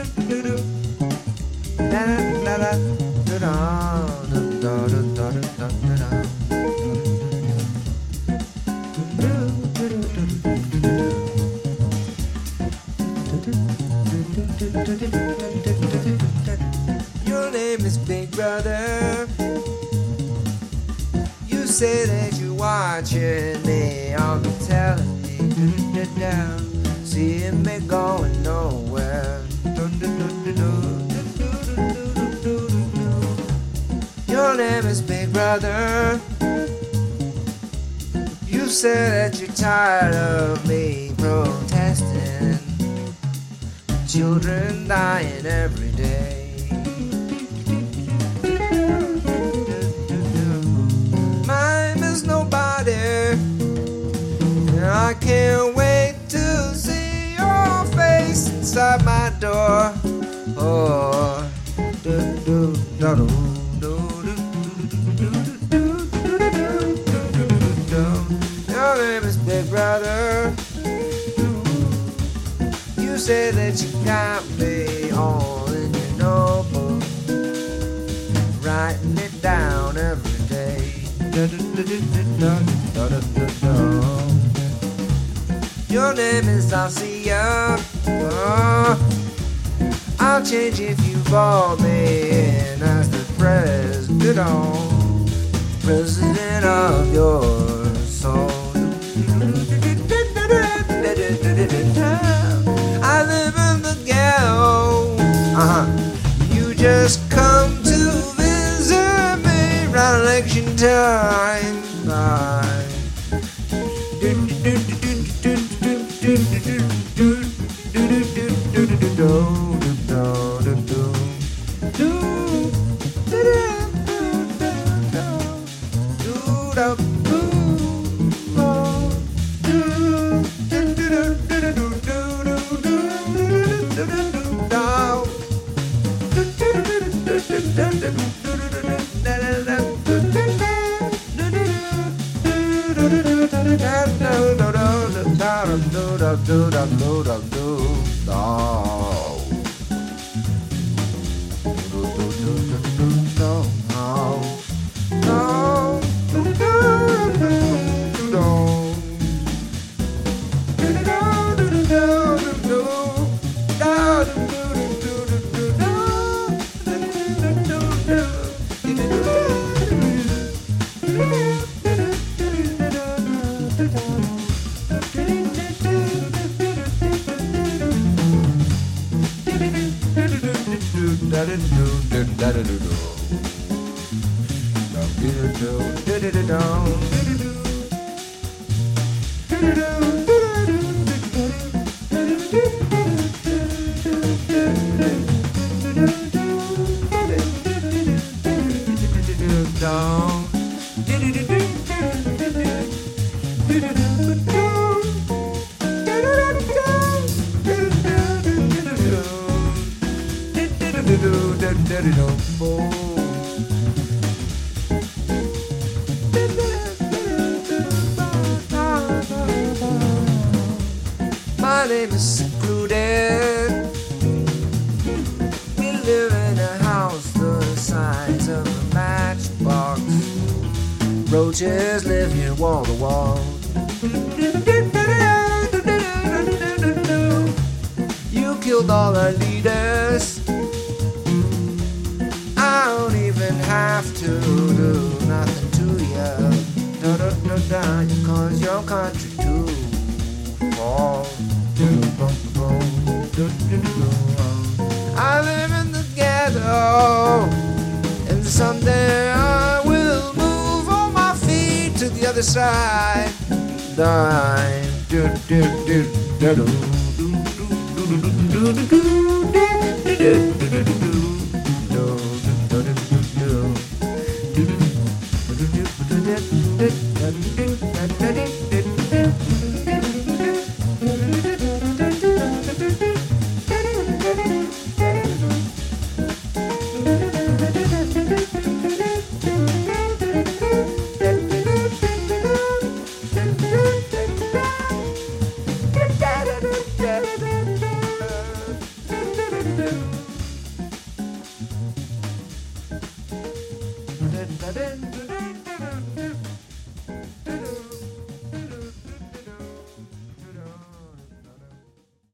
Your name is Big Brother. You say that you're watching me on the telly. Seeing me going nowhere. Your name is Big Brother. You say that you're tired of me protesting. Children dying every day. Mine is nobody. I can't wait to see your face inside my door. Oh, your name is Big Brother. You say that you got me all in your notebook, writing it down every day. Your name is Garcia. I'll change if you vote me in as the president of your soul. I live in the ghetto. You just come to visit me around election time. My name is secluded. We live in a house the size of a matchbox. Roaches live here wall to wall. You killed all our leaders. I don't even have to do nothing to you. You cause your country to fall. I live in the ghetto, and someday I will move on my feet to the other side. Do dun, dun, dun, dun, dun, dun.